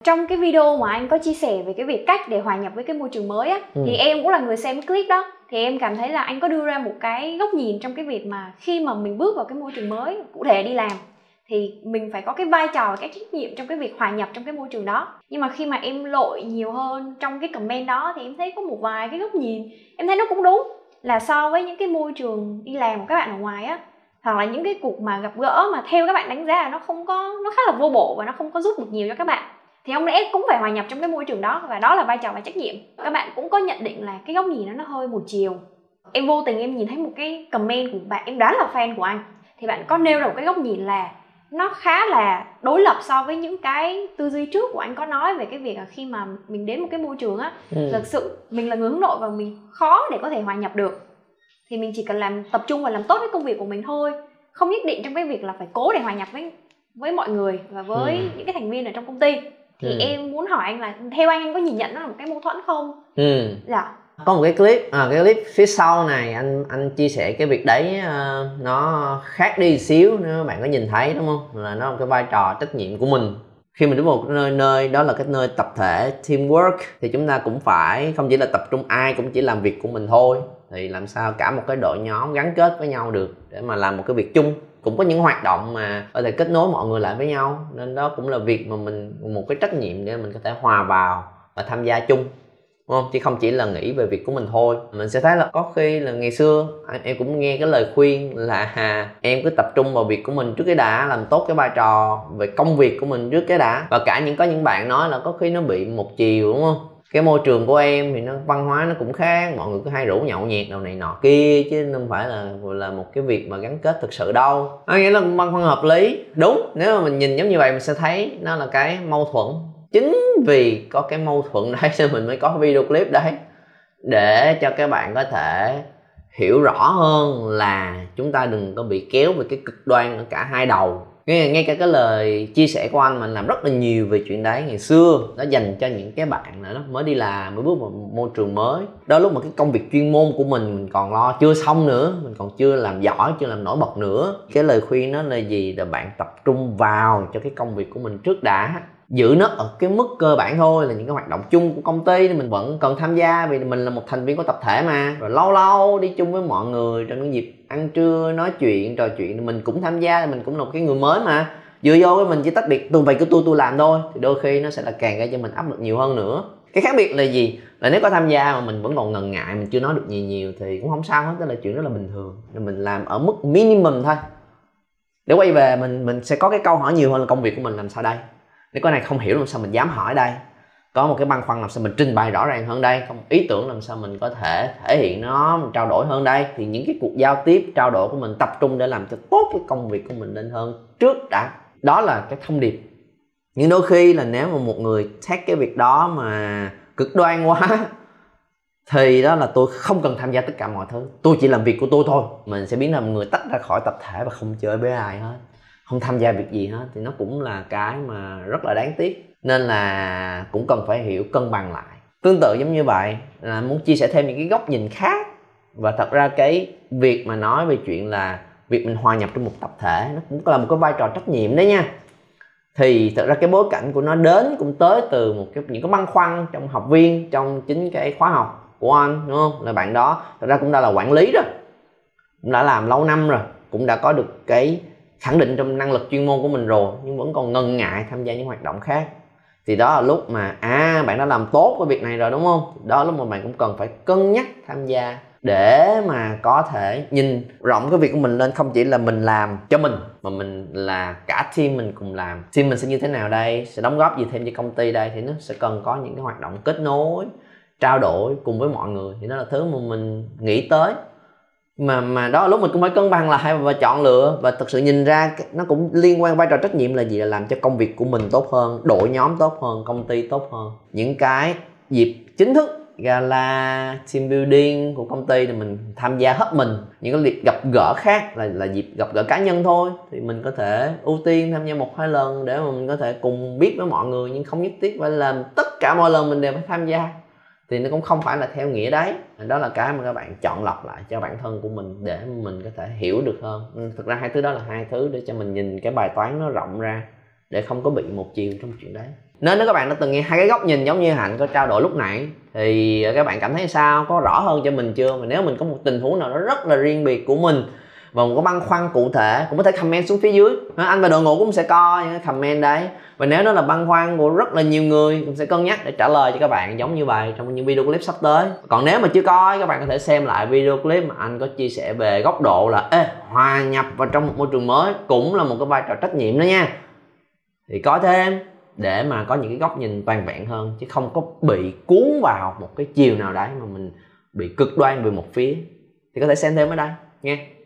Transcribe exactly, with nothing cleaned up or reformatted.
Trong cái video mà anh có chia sẻ về cái việc cách để hòa nhập với cái môi trường mới á, ừ. thì em cũng là người xem clip đó, thì em cảm thấy là anh có đưa ra một cái góc nhìn trong cái việc mà khi mà mình bước vào cái môi trường mới, cụ thể đi làm, thì mình phải có cái vai trò và cái trách nhiệm trong cái việc hòa nhập trong cái môi trường đó. Nhưng mà khi mà em lội nhiều hơn trong cái comment đó thì em thấy có một vài cái góc nhìn em thấy nó cũng đúng, là so với những cái môi trường đi làm của các bạn ở ngoài á, hoặc là những cái cuộc mà gặp gỡ mà theo các bạn đánh giá là nó không có, nó khá là vô bổ và nó không có giúp được nhiều cho các bạn, thì không lẽ cũng phải hòa nhập trong cái môi trường đó, và đó là vai trò và trách nhiệm. Các bạn cũng có nhận định là cái góc nhìn đó nó hơi một chiều. Em vô tình em nhìn thấy một cái comment của bạn, em đoán là fan của anh, thì bạn có nêu ra một cái góc nhìn là nó khá là đối lập so với những cái tư duy trước của anh có nói về cái việc là khi mà mình đến một cái môi trường á, ừ. thực sự mình là người hướng nội và mình khó để có thể hòa nhập được, thì mình chỉ cần làm tập trung và làm tốt cái công việc của mình thôi, không nhất định trong cái việc là phải cố để hòa nhập với với mọi người và với ừ. những cái thành viên ở trong công ty. Thì ừ. em muốn hỏi anh là theo anh anh có nhìn nhận nó là một cái mâu thuẫn không? Ừ. Dạ. Có một cái clip, à, cái clip phía sau này anh anh chia sẻ cái việc đấy uh, nó khác đi xíu, nếu bạn có nhìn thấy đúng không? Là nó là một cái vai trò trách nhiệm của mình. Khi mình đến một nơi nơi đó là cái nơi tập thể teamwork, thì chúng ta cũng phải không chỉ là tập trung ai cũng chỉ làm việc của mình thôi, thì làm sao cả một cái đội nhóm gắn kết với nhau được để mà làm một cái việc chung. Cũng có những hoạt động mà có thể kết nối mọi người lại với nhau, nên đó cũng là việc mà mình một cái trách nhiệm để mình có thể hòa vào và tham gia chung, đúng không? Chứ không chỉ là nghĩ về việc của mình thôi. Mình sẽ thấy là có khi là ngày xưa em cũng nghe cái lời khuyên là à, em cứ tập trung vào việc của mình trước cái đã, làm tốt cái vai trò về công việc của mình trước cái đã. Và cả những có những bạn nói là có khi nó bị một chiều, đúng không? Cái môi trường của em thì nó văn hóa nó cũng khác, mọi người cứ hay rủ nhậu nhẹt đầu này nọ kia, chứ không phải là là một cái việc mà gắn kết thực sự đâu. Nó nghĩa là băn khoăn hợp lý, đúng. Nếu mà mình nhìn giống như vậy mình sẽ thấy nó là cái mâu thuẫn. Chính vì có cái mâu thuẫn đấy nên mình mới có video clip đấy, để cho các bạn có thể hiểu rõ hơn là chúng ta đừng có bị kéo về cái cực đoan ở cả hai đầu. Ngay, ngay cả cái lời chia sẻ của anh mình làm rất là nhiều về chuyện đấy ngày xưa, nó dành cho những cái bạn nữa mới đi làm, mới bước vào môi trường mới. Đó lúc mà cái công việc chuyên môn của mình mình còn lo chưa xong nữa, mình còn chưa làm giỏi, chưa làm nổi bật nữa. Cái lời khuyên đó là gì? Là bạn tập trung vào cho cái công việc của mình trước đã, giữ nó ở cái mức cơ bản thôi. Là những cái hoạt động chung của công ty thì mình vẫn cần tham gia, vì mình là một thành viên của tập thể mà. Rồi lâu lâu đi chung với mọi người trong những dịp ăn trưa, nói chuyện, trò chuyện, mình cũng tham gia, mình cũng là một cái người mới mà. Vừa vô cái mình chỉ tách biệt tôi vậy cứ tôi tôi làm thôi, thì đôi khi nó sẽ là càng gây cho mình áp lực nhiều hơn nữa. Cái khác biệt là gì? Là nếu có tham gia mà mình vẫn còn ngần ngại, mình chưa nói được nhiều nhiều thì cũng không sao hết, đó là chuyện rất là bình thường. Nên mình làm ở mức minimum thôi, để quay về mình mình sẽ có cái câu hỏi nhiều hơn là công việc của mình làm sao đây. Nếu cái này không hiểu làm sao mình dám hỏi đây, có một cái băn khoăn làm sao mình trình bày rõ ràng hơn đây, không ý tưởng làm sao mình có thể thể hiện nó, mình trao đổi hơn đây. Thì những cái cuộc giao tiếp trao đổi của mình tập trung để làm cho tốt cái công việc của mình lên hơn trước đã. Đó là cái thông điệp. Nhưng đôi khi là nếu mà một người take cái việc đó mà cực đoan quá thì đó là tôi không cần tham gia tất cả mọi thứ, tôi chỉ làm việc của tôi thôi. Mình sẽ biến thành một người tách ra khỏi tập thể và không chơi với ai hết, không tham gia việc gì hết, thì nó cũng là cái mà rất là đáng tiếc. Nên là cũng cần phải hiểu cân bằng lại. Tương tự giống như vậy, là muốn chia sẻ thêm những cái góc nhìn khác. Và thật ra cái việc mà nói về chuyện là việc mình hòa nhập trong một tập thể, nó cũng là một cái vai trò trách nhiệm đấy nha. Thì thật ra cái bối cảnh của nó đến cũng tới từ một cái những cái băn khoăn trong học viên, trong chính cái khóa học của anh, đúng không? Là bạn đó thật ra cũng đã là quản lý rồi, cũng đã làm lâu năm rồi, cũng đã có được cái khẳng định trong năng lực chuyên môn của mình rồi, nhưng vẫn còn ngần ngại tham gia những hoạt động khác. Thì đó là lúc mà à bạn đã làm tốt cái việc này rồi, đúng không? Đó là lúc mà bạn cũng cần phải cân nhắc tham gia, để mà có thể nhìn rộng cái việc của mình lên. Không chỉ là mình làm cho mình, mà mình là cả team mình cùng làm. Team mình sẽ như thế nào đây, sẽ đóng góp gì thêm cho công ty đây, thì nó sẽ cần có những cái hoạt động kết nối, trao đổi cùng với mọi người. Thì đó là thứ mà mình nghĩ tới. Mà mà đó lúc mình cũng phải cân bằng lại và chọn lựa, và thực sự nhìn ra nó cũng liên quan vai trò trách nhiệm là gì, là làm cho công việc của mình tốt hơn, đội nhóm tốt hơn, công ty tốt hơn. Những cái dịp chính thức, gala, team building của công ty thì mình tham gia hết mình. Những cái dịp gặp gỡ khác là là dịp gặp gỡ cá nhân thôi, thì mình có thể ưu tiên tham gia một hai lần để mà mình có thể cùng biết với mọi người, nhưng không nhất thiết phải làm tất cả mọi lần mình đều phải tham gia. Thì nó cũng không phải là theo nghĩa đấy. Đó là cái mà các bạn chọn lọc lại cho bản thân của mình để mình có thể hiểu được hơn. Thực ra hai thứ đó là hai thứ để cho mình nhìn cái bài toán nó rộng ra, để không có bị một chiều trong chuyện đấy. Nên nếu các bạn đã từng nghe hai cái góc nhìn giống như Hạnh có trao đổi lúc nãy thì các bạn cảm thấy sao, có rõ hơn cho mình chưa? Mà nếu mình có một tình huống nào đó rất là riêng biệt của mình và một cái băn khoăn cụ thể, cũng có thể comment xuống phía dưới. Anh và đội ngũ cũng sẽ coi những cái comment đấy. Và nếu nó là băn khoăn của rất là nhiều người, cũng sẽ cân nhắc để trả lời cho các bạn giống như vậy trong những video clip sắp tới. Còn nếu mà chưa coi, các bạn có thể xem lại video clip mà anh có chia sẻ về góc độ là Ê, hòa nhập vào trong một môi trường mới cũng là một cái vai trò trách nhiệm đó nha. Thì coi thêm để mà có những cái góc nhìn toàn vẹn hơn, chứ không có bị cuốn vào một cái chiều nào đấy mà mình bị cực đoan về một phía. Thì có thể xem thêm ở đây nha.